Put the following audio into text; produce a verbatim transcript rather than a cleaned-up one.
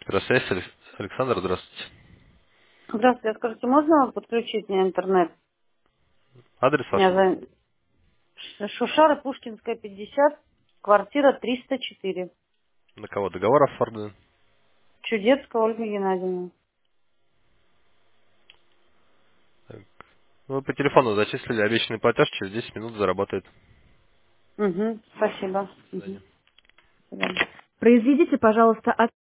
Электросвязь, Алекс- Александр, здравствуйте. Здравствуйте, скажите, можно подключить мне интернет? Адрес У ваш? меня за Ш- Шушара, Пушкинская, пятьдесят, квартира триста четыре. На кого договор оформлен? Чудецкая Ольга Геннадьевна. Так. Вы по телефону зачислили обещанный платеж, через десять минут заработает. Угу, спасибо. До свидания. Угу. Произведите, пожалуйста,